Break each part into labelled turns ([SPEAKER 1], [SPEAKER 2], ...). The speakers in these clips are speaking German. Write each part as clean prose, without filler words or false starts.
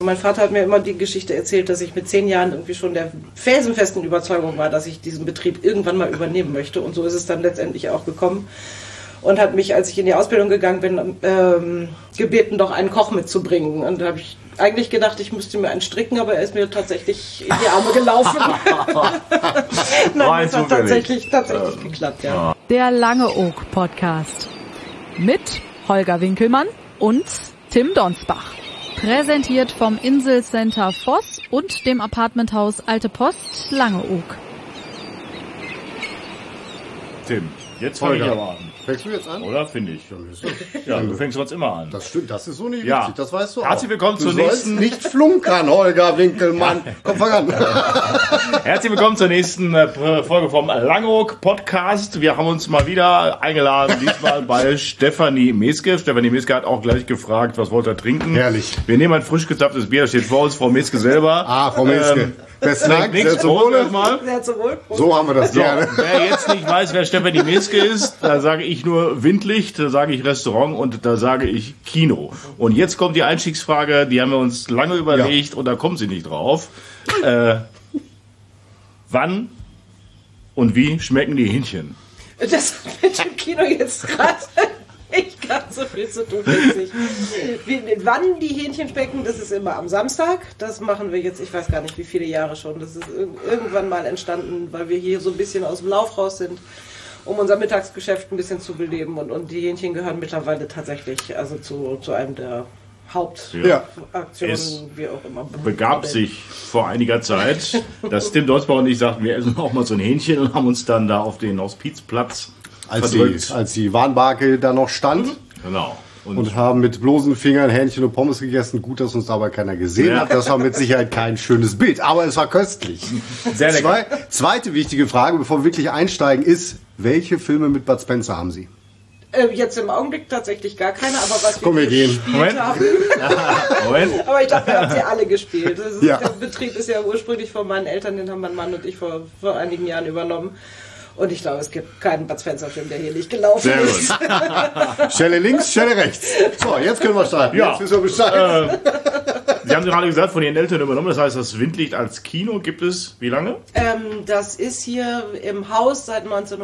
[SPEAKER 1] mein Vater hat mir immer die Geschichte erzählt, dass ich mit 10 Jahren irgendwie schon der felsenfesten Überzeugung war, dass ich diesen Betrieb irgendwann mal übernehmen möchte. Und so ist es dann letztendlich auch gekommen. Und hat mich, als ich in die Ausbildung gegangen bin, gebeten, doch einen Koch mitzubringen. Und da habe ich eigentlich gedacht, ich müsste mir einen stricken, aber er ist mir tatsächlich in die Arme gelaufen. Nein, das hat tatsächlich geklappt, ja.
[SPEAKER 2] Der Langeoog Podcast mit Holger Winkelmann und Tim Donsbach. Präsentiert vom Inselcenter Voss und dem Apartmenthaus Alte Post Langeoog.
[SPEAKER 3] Tim, jetzt fange ich aber an.
[SPEAKER 4] Fängst du jetzt an?
[SPEAKER 3] Oder, finde ich. Ja, du fängst sonst immer an.
[SPEAKER 4] Das stimmt, das ist so nicht
[SPEAKER 3] Ja.
[SPEAKER 4] wichtig, das weißt du auch.
[SPEAKER 3] Herzlich willkommen zur nächsten...
[SPEAKER 4] Du sollst nicht flunkern, Holger Winkelmann. Komm, fang an.
[SPEAKER 3] Herzlich willkommen zur nächsten Folge vom Langeoog Podcast. Wir haben uns mal wieder eingeladen, diesmal bei Stefanie Meske. Stefanie Meske hat auch gleich gefragt, was wollt ihr trinken?
[SPEAKER 4] Herrlich.
[SPEAKER 3] Wir nehmen ein frisch gezapftes Bier, das steht vor uns, Frau Meske selber.
[SPEAKER 4] Frau Meske. Besten Dank,
[SPEAKER 3] Nichts,
[SPEAKER 4] sehr zum Wohle.
[SPEAKER 1] Sehr zum Wohl.
[SPEAKER 4] So haben wir das gerne.
[SPEAKER 3] Wer jetzt nicht weiß, wer Stefanie Meske ist, da sage ich nur Windlicht, da sage ich Restaurant und da sage ich Kino. Und jetzt kommt die Einstiegsfrage, die haben wir uns lange überlegt und da kommt sie nicht drauf. Wann und wie schmecken die Hähnchen?
[SPEAKER 1] Das hat mit dem Kino jetzt gerade nicht ganz so viel zu tun. Wann die Hähnchen schmecken, das ist immer am Samstag. Das machen wir jetzt, ich weiß gar nicht wie viele Jahre schon. Das ist irgendwann mal entstanden, weil wir hier so ein bisschen aus dem Lauf raus sind, um unser Mittagsgeschäft ein bisschen zu beleben. Und die Hähnchen gehören mittlerweile tatsächlich also zu einem der Hauptaktionen, wie auch immer.
[SPEAKER 3] Begab sich vor einiger Zeit, dass Tim Donsbach und ich sagten, wir essen auch mal so ein Hähnchen und haben uns dann da auf den Hospizplatz verdrückt.
[SPEAKER 4] Als die Warnbarke da noch stand.
[SPEAKER 3] Genau.
[SPEAKER 4] Und haben mit bloßen Fingern Hähnchen und Pommes gegessen. Gut, dass uns dabei keiner gesehen hat. Das war mit Sicherheit kein schönes Bild, aber es war köstlich.
[SPEAKER 3] Sehr lecker.
[SPEAKER 4] Zweite wichtige Frage, bevor wir wirklich einsteigen, ist, welche Filme mit Bud Spencer haben Sie?
[SPEAKER 1] Jetzt im Augenblick tatsächlich gar keine, aber was
[SPEAKER 4] Komm, wir gehen.
[SPEAKER 3] Moment.
[SPEAKER 1] haben.
[SPEAKER 3] Moment.
[SPEAKER 1] Aber ich glaube, wir haben sie alle gespielt.
[SPEAKER 4] Ja.
[SPEAKER 1] Der Betrieb ist ja ursprünglich von meinen Eltern, den haben mein Mann und ich vor einigen Jahren übernommen. Und ich glaube, es gibt keinen Bud Spencer-Film, der hier nicht gelaufen ist.
[SPEAKER 4] Stelle links, Stelle rechts. So, jetzt können wir starten.
[SPEAKER 3] Ja.
[SPEAKER 4] Jetzt wissen wir Bescheid.
[SPEAKER 3] Sie haben gerade gesagt, von Ihren Eltern übernommen. Das heißt, das Windlicht als Kino gibt es wie lange?
[SPEAKER 1] Das ist hier im Haus seit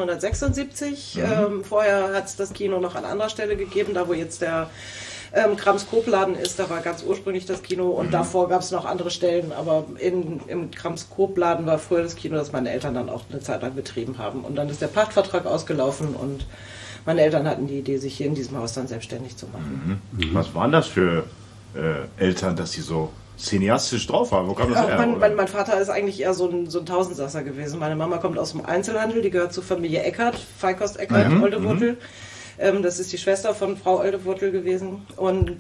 [SPEAKER 1] 1976. Vorher hat es das Kino noch an anderer Stelle gegeben, da wo jetzt der Krams-Coop-Laden ist, da war ganz ursprünglich das Kino und davor gab es noch andere Stellen, aber im Krams-Coop-Laden war früher das Kino, das meine Eltern dann auch eine Zeit lang betrieben haben. Und dann ist der Pachtvertrag ausgelaufen und meine Eltern hatten die Idee, sich hier in diesem Haus dann selbstständig zu machen.
[SPEAKER 3] Was waren das für Eltern, dass sie so cineastisch drauf waren? Wo kam das her?
[SPEAKER 1] Mein Vater ist eigentlich eher so ein Tausendsasser gewesen. Meine Mama kommt aus dem Einzelhandel, die gehört zur Familie Eckert, Feinkost Eckert, Oldewurtel. Das ist die Schwester von Frau Oldewurtel gewesen. Und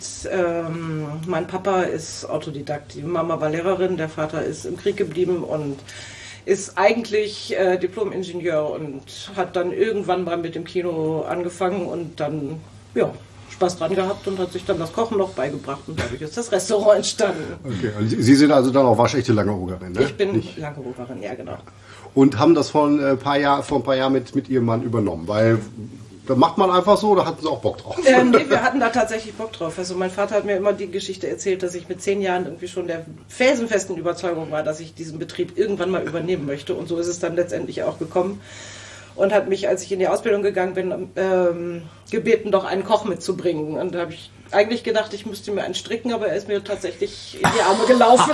[SPEAKER 1] mein Papa ist Autodidakt. Die Mama war Lehrerin, der Vater ist im Krieg geblieben und ist eigentlich Diplom-Ingenieur und hat dann irgendwann mal mit dem Kino angefangen und dann, Spaß dran gehabt und hat sich dann das Kochen noch beigebracht und dadurch ist das Restaurant entstanden.
[SPEAKER 4] Okay, und Sie sind also dann auch waschechte Langeogerin, ne?
[SPEAKER 1] Ich bin Langeogerin, ja genau.
[SPEAKER 4] Und haben das vor ein paar Jahren mit Ihrem Mann übernommen, weil das macht man einfach so, oder hatten Sie auch Bock drauf?
[SPEAKER 1] Nee, wir hatten da tatsächlich Bock drauf. Also mein Vater hat mir immer die Geschichte erzählt, dass ich mit 10 Jahren irgendwie schon der felsenfesten Überzeugung war, dass ich diesen Betrieb irgendwann mal übernehmen möchte. Und so ist es dann letztendlich auch gekommen. Und hat mich, als ich in die Ausbildung gegangen bin, gebeten, doch einen Koch mitzubringen. Und da habe ich eigentlich gedacht, ich müsste mir einen stricken, aber er ist mir tatsächlich in die Arme gelaufen.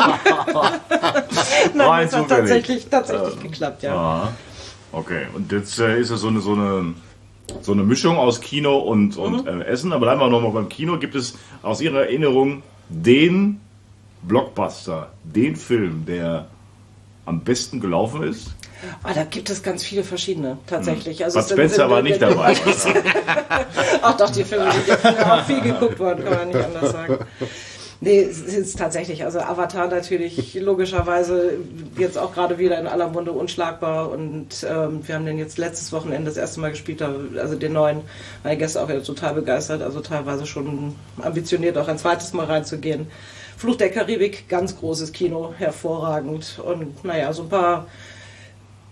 [SPEAKER 1] Nein, das hat tatsächlich geklappt, ja.
[SPEAKER 3] Ah, okay, und jetzt ist es so eine Mischung aus Kino und Essen. Aber bleiben wir nochmal beim Kino. Gibt es aus Ihrer Erinnerung den Blockbuster, den Film, der am besten gelaufen ist?
[SPEAKER 1] Da gibt es ganz viele verschiedene, tatsächlich. Also
[SPEAKER 3] Bud Spencer war nicht dabei.
[SPEAKER 1] Ach doch, die Filme sind auch viel geguckt worden, kann man nicht anders sagen. Nee, es ist tatsächlich, also Avatar natürlich logischerweise jetzt auch gerade wieder in aller Munde unschlagbar und wir haben den jetzt letztes Wochenende das erste Mal gespielt, also den neuen, meine Gäste auch wieder total begeistert, also teilweise schon ambitioniert auch ein zweites Mal reinzugehen. Fluch der Karibik, ganz großes Kino, hervorragend und naja, so ein paar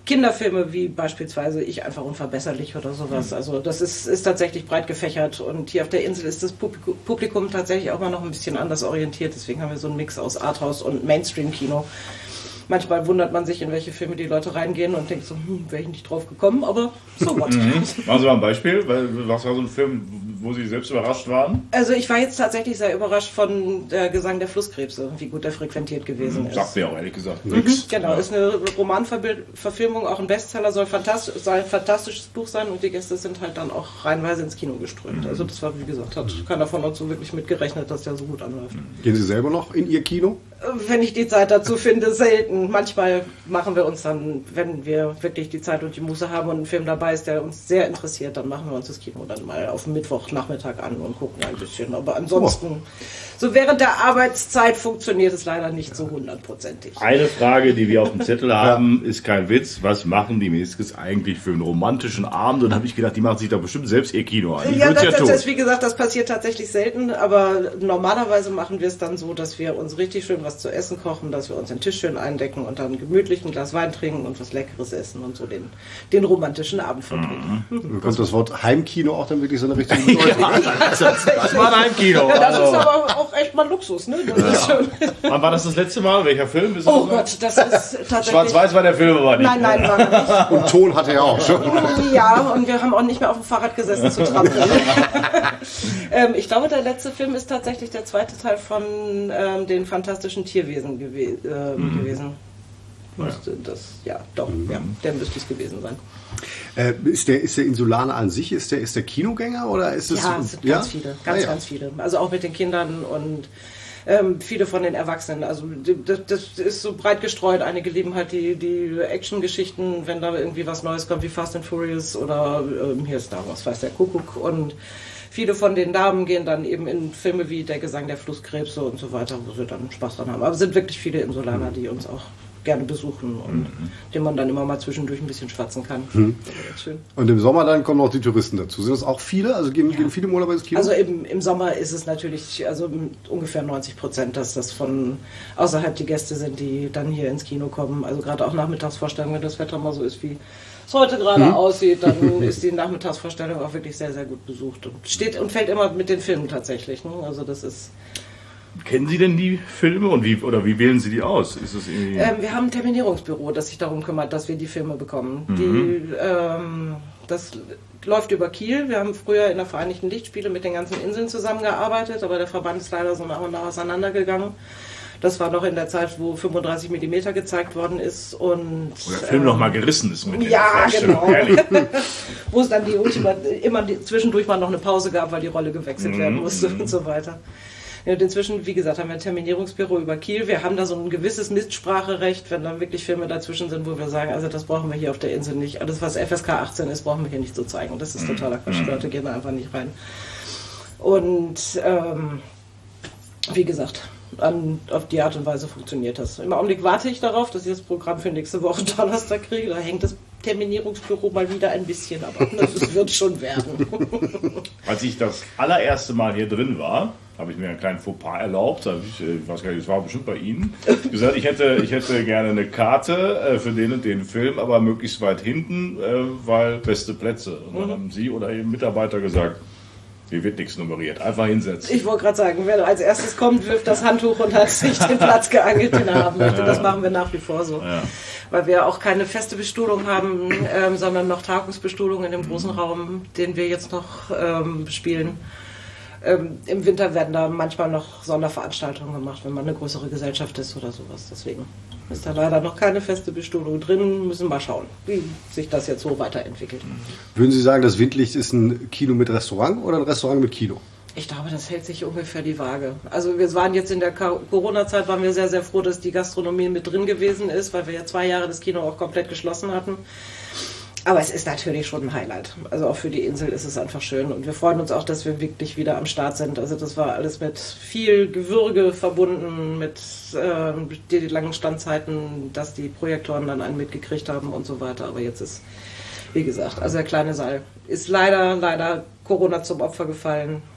[SPEAKER 1] Kinderfilme wie beispielsweise Ich einfach unverbesserlich oder sowas. Also das ist tatsächlich breit gefächert und hier auf der Insel ist das Publikum tatsächlich auch mal noch ein bisschen anders orientiert. Deswegen haben wir so einen Mix aus Arthouse und Mainstream-Kino. Manchmal wundert man sich, in welche Filme die Leute reingehen und denkt so, wäre ich nicht drauf gekommen, aber so what.
[SPEAKER 3] Machen Sie mal ein Beispiel, was war so ein Film, wo Sie selbst überrascht waren?
[SPEAKER 1] Also ich war jetzt tatsächlich sehr überrascht von der Gesang der Flusskrebse, wie gut der frequentiert gewesen ist.
[SPEAKER 3] Sagt mir auch ehrlich gesagt nichts.
[SPEAKER 1] Genau, ist eine Romanverfilmung, auch ein Bestseller, soll ein fantastisches Buch sein und die Gäste sind halt dann auch reihenweise ins Kino geströmt. Also das war, wie gesagt, hat keiner von uns so wirklich mitgerechnet, dass der so gut anläuft.
[SPEAKER 4] Gehen Sie selber noch in Ihr Kino?
[SPEAKER 1] Wenn ich die Zeit dazu finde, selten. Manchmal machen wir uns dann, wenn wir wirklich die Zeit und die Muße haben und ein Film dabei ist, der uns sehr interessiert, dann machen wir uns das Kino dann mal auf dem Mittwochnachmittag an und gucken ein bisschen. Aber ansonsten, so während der Arbeitszeit funktioniert es leider nicht so 100%ig.
[SPEAKER 3] Eine Frage, die wir auf dem Zettel haben, ist kein Witz. Was machen die Meskes eigentlich für einen romantischen Abend? Und da habe ich gedacht, die machen sich da bestimmt selbst ihr Kino an.
[SPEAKER 1] Ja, das, wie gesagt, das passiert tatsächlich selten, aber normalerweise machen wir es dann so, dass wir uns richtig schön was zu essen kochen, dass wir uns den Tisch schön eindecken und dann gemütlich ein Glas Wein trinken und was Leckeres essen und so den romantischen Abend verbringen.
[SPEAKER 4] Kommt das Wort Heimkino auch dann wirklich so eine richtige Bedeutung?
[SPEAKER 3] Das war ein Heimkino.
[SPEAKER 1] Ja, das ist aber auch echt mal Luxus, ne? Das ist schön.
[SPEAKER 3] Wann war das letzte Mal? Welcher Film?
[SPEAKER 1] Oh Gott, das ist tatsächlich...
[SPEAKER 3] Schwarz-Weiß war der Film aber nicht.
[SPEAKER 1] Nein, war er nicht.
[SPEAKER 4] Und Ton hatte er auch schon.
[SPEAKER 1] Ja, und wir haben auch nicht mehr auf dem Fahrrad gesessen zu trampeln. Ich glaube, der letzte Film ist tatsächlich der zweite Teil von den fantastischen Tierwesen gewesen. Der müsste es gewesen sein.
[SPEAKER 4] Ist der Insulaner an sich, ist der Kinogänger oder ist es...
[SPEAKER 1] Ja, es sind ganz viele, ganz viele. Also auch mit den Kindern und viele von den Erwachsenen. Also das ist so breit gestreut. Einige lieben halt die Action-Geschichten, wenn da irgendwie was Neues kommt, wie Fast and Furious oder hier ist Star Wars, weiß der Kuckuck. Und viele von den Damen gehen dann eben in Filme wie Der Gesang der Flusskrebse und so weiter, wo sie dann Spaß dran haben. Aber es sind wirklich viele Insulaner, die uns auch gerne besuchen und dem man dann immer mal zwischendurch ein bisschen schwatzen kann. Das schön.
[SPEAKER 4] Und im Sommer dann kommen noch die Touristen dazu. Sind das auch viele? Also gehen viele im Urlaub ins Kino?
[SPEAKER 1] Also im Sommer ist es natürlich ungefähr 90%, dass das von außerhalb die Gäste sind, die dann hier ins Kino kommen. Also gerade auch Nachmittagsvorstellungen, wenn das Wetter mal so ist, wie es heute gerade aussieht, dann ist die Nachmittagsvorstellung auch wirklich sehr, sehr gut besucht und steht und fällt immer mit den Filmen tatsächlich. Ne? Also das ist...
[SPEAKER 3] Kennen Sie denn die Filme und wie wählen Sie die aus? Ist das irgendwie
[SPEAKER 1] wir haben ein Terminierungsbüro, das sich darum kümmert, dass wir die Filme bekommen. Das läuft über Kiel. Wir haben früher in der Vereinigten Lichtspiele mit den ganzen Inseln zusammengearbeitet, aber der Verband ist leider so nach und nach auseinandergegangen. Das war noch in der Zeit, wo 35 mm gezeigt worden ist. Und
[SPEAKER 3] wo der Film noch mal gerissen ist mit
[SPEAKER 1] ja, genau. Wo es dann zwischendurch mal noch eine Pause gab, weil die Rolle gewechselt werden musste und so weiter. Und inzwischen, wie gesagt, haben wir ein Terminierungsbüro über Kiel. Wir haben da so ein gewisses Mitspracherecht, wenn dann wirklich Filme dazwischen sind, wo wir sagen, also das brauchen wir hier auf der Insel nicht. Alles, was FSK 18 ist, brauchen wir hier nicht so zeigen. Das ist totaler Quatsch. Die Leute gehen da einfach nicht rein. Und wie gesagt, auf die Art und Weise funktioniert das. Im Augenblick warte ich darauf, dass ich das Programm für nächste Woche Donnerstag kriege. Da hängt das Terminierungsbüro mal wieder ein bisschen, aber das wird schon werden.
[SPEAKER 3] Als ich das allererste Mal hier drin war, habe ich mir einen kleinen Fauxpas erlaubt. Ich weiß gar nicht, das war bestimmt bei Ihnen. Ich habe gesagt, ich hätte gerne eine Karte für den und den Film, aber möglichst weit hinten, weil beste Plätze. Und dann haben Sie oder Ihr Mitarbeiter gesagt, hier wird nichts nummeriert, einfach hinsetzen.
[SPEAKER 1] Ich wollte gerade sagen, wer als erstes kommt, wirft das Handtuch und hat sich den Platz geangelt, den er haben möchte. Das machen wir nach wie vor so. Ja. Weil wir auch keine feste Bestuhlung haben, sondern noch Tagungsbestuhlung in dem großen Raum, den wir jetzt noch bespielen. Im Winter werden da manchmal noch Sonderveranstaltungen gemacht, wenn man eine größere Gesellschaft ist oder sowas. Deswegen ist da leider noch keine feste Bestuhlung drin. Müssen mal schauen, wie sich das jetzt so weiterentwickelt.
[SPEAKER 4] Würden Sie sagen, das Windlicht ist ein Kino mit Restaurant oder ein Restaurant mit Kino?
[SPEAKER 1] Ich glaube, das hält sich ungefähr die Waage. Also wir waren jetzt in der Corona-Zeit, waren wir sehr, sehr froh, dass die Gastronomie mit drin gewesen ist, weil wir ja 2 Jahre das Kino auch komplett geschlossen hatten. Aber es ist natürlich schon ein Highlight. Also auch für die Insel ist es einfach schön. Und wir freuen uns auch, dass wir wirklich wieder am Start sind. Also das war alles mit viel Gewürge verbunden, mit die langen Standzeiten, dass die Projektoren dann einen mitgekriegt haben und so weiter. Aber jetzt ist, wie gesagt, also der kleine Saal ist leider Corona zum Opfer gefallen.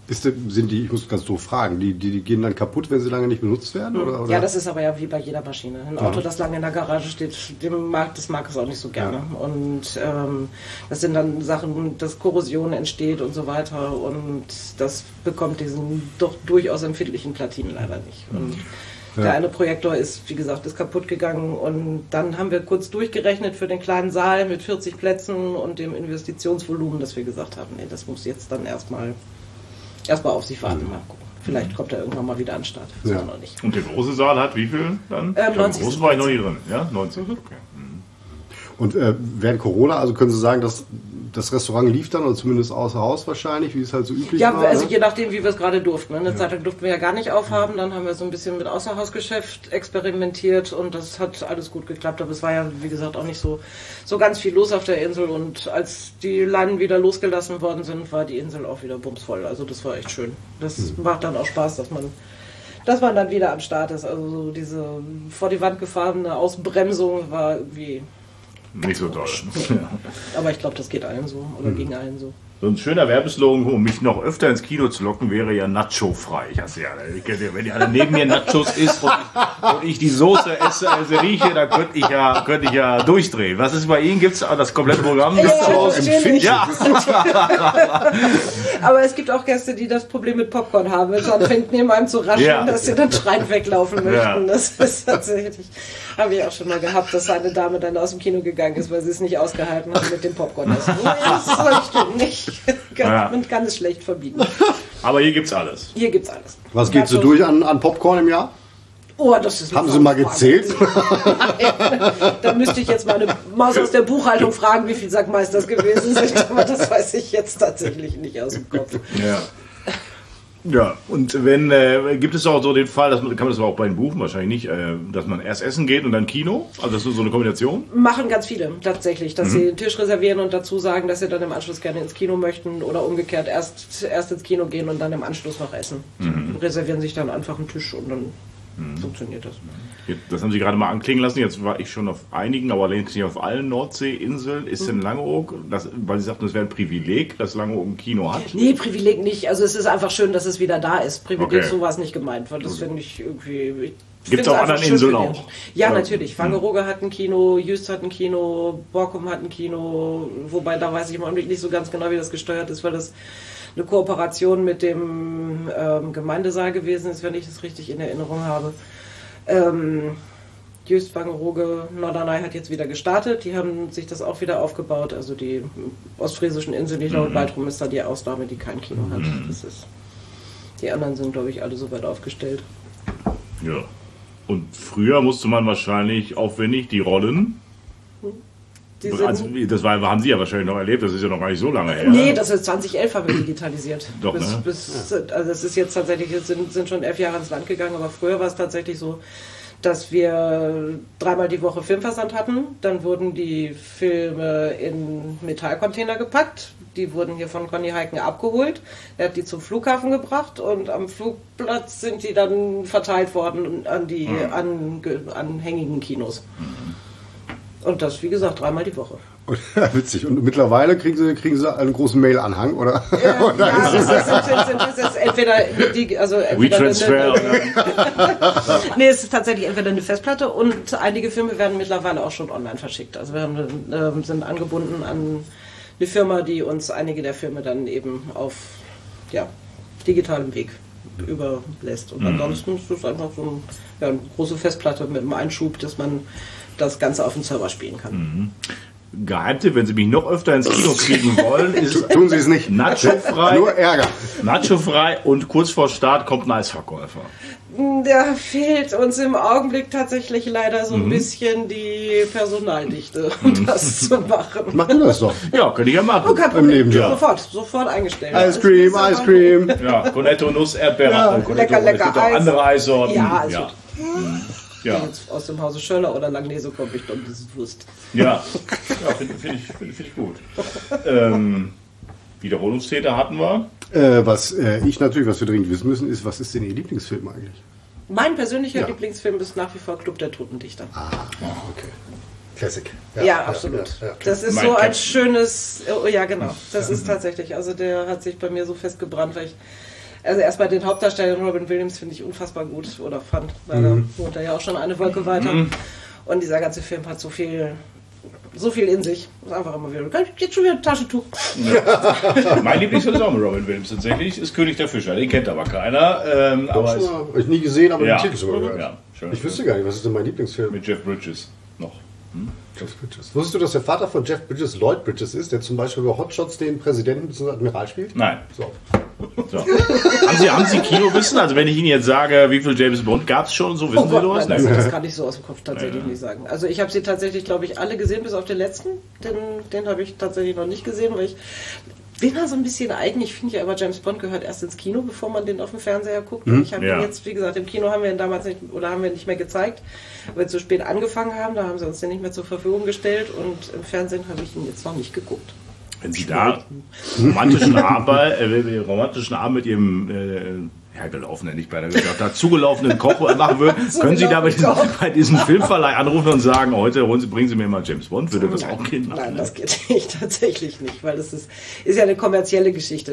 [SPEAKER 4] Sind die, ich muss ganz doof fragen, die gehen dann kaputt, wenn sie lange nicht benutzt werden? Oder?
[SPEAKER 1] Ja, das ist aber ja wie bei jeder Maschine. Ein Auto, das lange in der Garage steht, das mag es auch nicht so gerne. Ja. Und das sind dann Sachen, dass Korrosion entsteht und so weiter. Und das bekommt diesen doch durchaus empfindlichen Platinen leider nicht. Und der eine Projektor ist, wie gesagt, ist kaputt gegangen. Und dann haben wir kurz durchgerechnet für den kleinen Saal mit 40 Plätzen und dem Investitionsvolumen, dass wir gesagt haben, nee, das muss jetzt dann erstmal auf sich warten, mal gucken. Vielleicht kommt er irgendwann mal wieder an den Start. Das war noch nicht.
[SPEAKER 3] Und der große Saal hat wie viel dann?
[SPEAKER 1] 90.
[SPEAKER 3] Groß war ich noch nie drin. Ja, 90. Okay.
[SPEAKER 4] Und während Corona, also können Sie sagen, dass das Restaurant lief dann, oder zumindest außer Haus wahrscheinlich, wie es halt so üblich war?
[SPEAKER 1] Ja, also je nachdem, wie wir es gerade durften. Eine Zeit lang durften wir ja gar nicht aufhaben, dann haben wir so ein bisschen mit Außerhausgeschäft experimentiert und das hat alles gut geklappt. Aber es war ja, wie gesagt, auch nicht so ganz viel los auf der Insel und als die Leinen wieder losgelassen worden sind, war die Insel auch wieder bumsvoll. Also das war echt schön. Das macht dann auch Spaß, dass man dann wieder am Start ist. Also so diese vor die Wand gefahrene Ausbremsung war irgendwie
[SPEAKER 3] nicht so toll.
[SPEAKER 1] Aber ich glaube, das geht allen so oder gegen allen so.
[SPEAKER 3] So ein schöner Werbeslogan, um mich noch öfter ins Kino zu locken, wäre ja Nacho-frei. Wenn ihr alle neben mir Nachos isst und ich die Soße esse, also rieche, dann könnte ich ja durchdrehen. Was ist bei Ihnen? Gibt es das komplette Programm?
[SPEAKER 1] Ja. Aber es gibt auch Gäste, die das Problem mit Popcorn haben. Wenn es anfängt, neben einem zu rascheln, dass sie dann schreiend weglaufen möchten. Ja. Das ist tatsächlich, habe ich auch schon mal gehabt, dass eine Dame dann aus dem Kino gegangen ist, weil sie es nicht ausgehalten hat mit dem Popcorn essen. Das stimmt nicht. Man kann es schlecht verbieten.
[SPEAKER 3] Aber hier gibt's alles.
[SPEAKER 1] Hier gibt's alles.
[SPEAKER 4] Was gibst du durch an Popcorn im Jahr?
[SPEAKER 1] Oh, das ist
[SPEAKER 4] Haben Sie mal gezählt?
[SPEAKER 1] Da müsste ich jetzt mal eine Maus aus der Buchhaltung fragen, wie viel Sackmeisters gewesen sind. Aber das weiß ich jetzt tatsächlich nicht aus dem Kopf.
[SPEAKER 3] Ja. Ja, und gibt es auch so den Fall, kann man das aber auch bei den Buchen wahrscheinlich nicht, dass man erst essen geht und dann Kino? Also das ist so eine Kombination?
[SPEAKER 1] Machen ganz viele tatsächlich, dass sie den Tisch reservieren und dazu sagen, dass sie dann im Anschluss gerne ins Kino möchten oder umgekehrt erst ins Kino gehen und dann im Anschluss noch essen. Reservieren sich dann einfach einen Tisch und dann funktioniert das.
[SPEAKER 3] Das haben Sie gerade mal anklingen lassen. Jetzt war ich schon auf einigen, aber längst nicht auf allen Nordseeinseln. Ist denn Langeoog, weil Sie sagten, es wäre ein Privileg, dass Langeoog ein Kino hat?
[SPEAKER 1] Nee, Privileg nicht. Also es ist einfach schön, dass es wieder da ist. Privileg, so war es nicht gemeint. Weil das finde ich irgendwie...
[SPEAKER 3] Gibt es auf anderen Inseln auch?
[SPEAKER 1] Ja, natürlich. Wangerooge hat ein Kino, Jüst hat ein Kino, Borkum hat ein Kino. Wobei, da weiß ich im Augenblick nicht so ganz genau, wie das gesteuert ist, weil das eine Kooperation mit dem Gemeindesaal gewesen ist, wenn ich das richtig in Erinnerung habe. Jüst, Wangerooge, Norderney hat jetzt wieder gestartet. Die haben sich das auch wieder aufgebaut. Also die ostfriesischen Inseln, die glaube Baltrum ist da die Ausnahme, die kein Kino hat. Die anderen sind, glaube ich, alle so weit aufgestellt.
[SPEAKER 3] Ja. Und früher musste man wahrscheinlich aufwendig die Rollen... haben Sie ja wahrscheinlich noch erlebt, das ist ja noch gar nicht so lange her.
[SPEAKER 1] Nee, das ist 2011 haben wir digitalisiert.
[SPEAKER 3] Doch,
[SPEAKER 1] also das ist jetzt tatsächlich, sind schon 11 Jahre ins Land gegangen, aber früher war es tatsächlich so, dass wir 3-mal die Woche Filmversand hatten. Dann wurden die Filme in Metallcontainer gepackt. Die wurden hier von Conny Heiken abgeholt. Er hat die zum Flughafen gebracht und am Flugplatz sind die dann verteilt worden an die anhängigen Kinos. Und das, wie gesagt, 3-mal die Woche.
[SPEAKER 4] Witzig. Und mittlerweile kriegen Sie einen großen Mail-Anhang, oder?
[SPEAKER 1] Das ist entweder nee, es ist tatsächlich entweder eine Festplatte und einige Filme werden mittlerweile auch schon online verschickt. Also wir sind angebunden an eine Firma, die uns einige der Filme dann eben auf digitalem Weg überlässt. Und ansonsten ist es einfach so eine große Festplatte mit einem Einschub, dass man das Ganze auf dem Server spielen kann.
[SPEAKER 3] Geheimtipp, wenn Sie mich noch öfter ins Kino kriegen wollen, ist
[SPEAKER 4] tun Sie es nicht.
[SPEAKER 3] Nacho-frei.
[SPEAKER 4] Nur Ärger.
[SPEAKER 3] Nacho-frei und kurz vor Start kommt ein Eisverkäufer.
[SPEAKER 1] Da fehlt uns im Augenblick tatsächlich leider so ein bisschen die Personaldichte, um das zu machen.
[SPEAKER 4] Mach du das doch.
[SPEAKER 3] Ja, könnte ich ja machen.
[SPEAKER 1] Kein Problem. Sofort eingestellt.
[SPEAKER 4] Ice Cream.
[SPEAKER 3] Ja, Cornetto, Nuss, Erdbeere.
[SPEAKER 1] Lecker
[SPEAKER 3] es gibt auch andere Eissorten.
[SPEAKER 1] Ja, also wenn jetzt aus dem Hause Schöller oder Langnese kommt, ich glaube, das ist Wurst.
[SPEAKER 3] Ja, finde ich gut. Wiederholungstäter hatten wir.
[SPEAKER 4] Was wir dringend wissen müssen, ist, was ist denn Ihr Lieblingsfilm eigentlich?
[SPEAKER 1] Mein persönlicher Lieblingsfilm ist nach wie vor Club der Toten Dichter.
[SPEAKER 4] Okay. Classic.
[SPEAKER 1] Ja, absolut. Ja. Das ist so ein schönes... Oh, ja, genau. Das ist tatsächlich... Also der hat sich bei mir so festgebrannt, weil ich Also erstmal den Hauptdarsteller Robin Williams finde ich unfassbar gut oder fand, weil er wohnt ja auch schon eine Wolke weiter. Und dieser ganze Film hat so viel in sich. Ist einfach immer wieder. Jetzt schon wieder ein Taschentuch.
[SPEAKER 3] Ja. Mein Lieblingsfilm ist auch mit Robin Williams tatsächlich, ist König der Fischer. Den kennt aber keiner.
[SPEAKER 4] Aber habe ich nie gesehen, aber den Titel schon mal gehört.
[SPEAKER 3] Ja, schön.
[SPEAKER 4] Ich wüsste gar nicht, was ist denn mein Lieblingsfilm?
[SPEAKER 3] Mit Jeff Bridges noch.
[SPEAKER 4] Jeff Bridges. Wusstest du, dass der Vater von Jeff Bridges Lloyd Bridges ist, der zum Beispiel bei Hotshots den Präsidenten bzw. Admiral spielt?
[SPEAKER 3] Nein.
[SPEAKER 4] So.
[SPEAKER 3] Haben Sie Kinowissen? Also wenn ich Ihnen jetzt sage, wie viel James Bond gab es schon, so wissen Sie sowas?
[SPEAKER 1] Nein, das kann ich so aus dem Kopf tatsächlich nicht sagen. Also ich habe sie tatsächlich, glaube ich, alle gesehen, bis auf den letzten. Den habe ich tatsächlich noch nicht gesehen, weil ich bin da so ein bisschen eigen. Ich finde ja aber, James Bond gehört erst ins Kino, bevor man den auf dem Fernseher guckt. Ich habe ihn jetzt, wie gesagt, im Kino haben wir ihn damals nicht mehr gezeigt, weil wir zu spät angefangen haben. Da haben sie uns den nicht mehr zur Verfügung gestellt und im Fernsehen habe ich ihn jetzt noch nicht geguckt.
[SPEAKER 3] Wenn Sie da romantischen Abend mit Ihrem hergelaufenen, nicht bei der gesagt, dazugelaufenen Koch machen würden, können Sie da bei diesem Filmverleih anrufen und sagen, heute bringen Sie mir mal James Bond, würde das auch gehen?
[SPEAKER 1] Nein, das geht nicht, tatsächlich nicht, weil das ist ja eine kommerzielle Geschichte.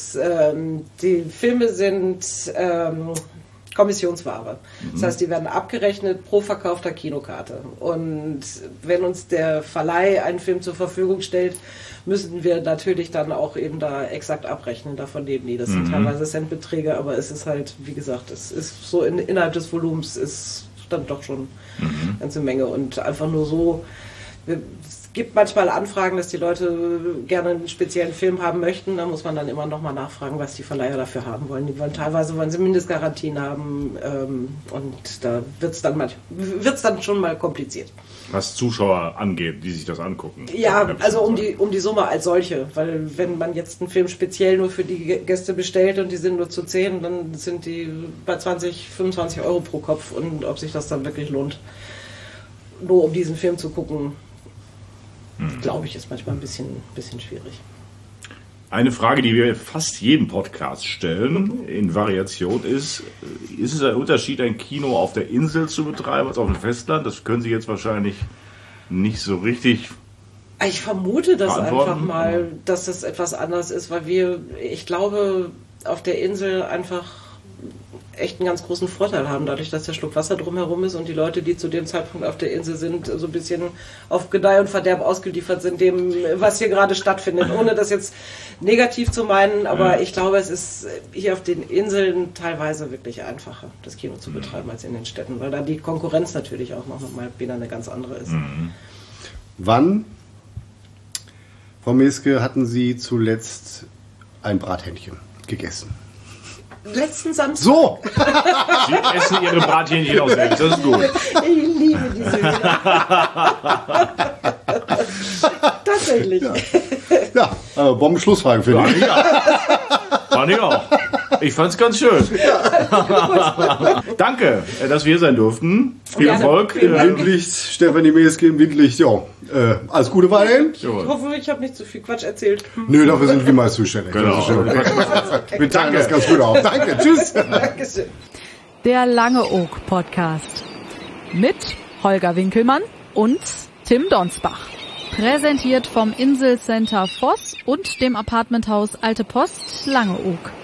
[SPEAKER 1] Die Filme sind Kommissionsware. Das heißt, die werden abgerechnet pro verkaufter Kinokarte. Und wenn uns der Verleih einen Film zur Verfügung stellt, müssen wir natürlich dann auch eben da exakt abrechnen. Davon leben die. Das sind teilweise Centbeträge, aber es ist halt, wie gesagt, es ist so innerhalb des Volumens ist dann doch schon eine ganze Menge. Und einfach nur so, es gibt manchmal Anfragen, dass die Leute gerne einen speziellen Film haben möchten. Da muss man dann immer noch mal nachfragen, was die Verleiher dafür haben wollen. Teilweise wollen sie Mindestgarantien haben und da wird's dann schon mal kompliziert.
[SPEAKER 3] Was Zuschauer angeht, die sich das angucken.
[SPEAKER 1] Ja, also um die Summe als solche. Weil wenn man jetzt einen Film speziell nur für die Gäste bestellt und die sind nur zu 10, dann sind die bei 20, 25 Euro pro Kopf. Und ob sich das dann wirklich lohnt, nur um diesen Film zu gucken, glaube ich, ist manchmal ein bisschen schwierig.
[SPEAKER 3] Eine Frage, die wir fast jedem Podcast stellen, in Variation ist es ein Unterschied, ein Kino auf der Insel zu betreiben als auf dem Festland? Das können Sie jetzt wahrscheinlich nicht so richtig
[SPEAKER 1] Ich vermute das einfach mal, dass das etwas anders ist, weil ich glaube, auf der Insel einfach echt einen ganz großen Vorteil haben, dadurch, dass der Schluck Wasser drumherum ist und die Leute, die zu dem Zeitpunkt auf der Insel sind, so ein bisschen auf Gedeih und Verderb ausgeliefert sind, dem, was hier gerade stattfindet, ohne das jetzt negativ zu meinen, aber ich glaube, es ist hier auf den Inseln teilweise wirklich einfacher, das Kino zu betreiben als in den Städten, weil da die Konkurrenz natürlich auch noch mal wieder eine ganz andere ist.
[SPEAKER 4] Wann, Frau Meske, hatten Sie zuletzt ein Brathähnchen gegessen?
[SPEAKER 1] Letzten Samstag.
[SPEAKER 4] So!
[SPEAKER 3] Sie essen Ihre Brathähnchen aus selbst, das ist gut.
[SPEAKER 1] Ich liebe diese Lieder. Tatsächlich.
[SPEAKER 4] Ja, Bombenschlussfragen finde ich.
[SPEAKER 3] Fand ich auch. Ich fand's ganz schön. Danke, dass wir hier sein durften. Viel Erfolg.
[SPEAKER 4] Windlicht, Stefanie Meske im Windlicht, ja. Alles Gute weiterhin.
[SPEAKER 1] Ich hoffe, ich habe nicht zu viel Quatsch erzählt.
[SPEAKER 4] Nö, dafür sind wir mal zuständig.
[SPEAKER 3] Genau.
[SPEAKER 4] Wir teilen das ganz gut auf. Danke, tschüss.
[SPEAKER 1] Dankeschön.
[SPEAKER 2] Der Lange Oak Podcast mit Holger Winkelmann und Tim Donsbach. Präsentiert vom Inselcenter Voss und dem Apartmenthaus Alte Post Lange Oak.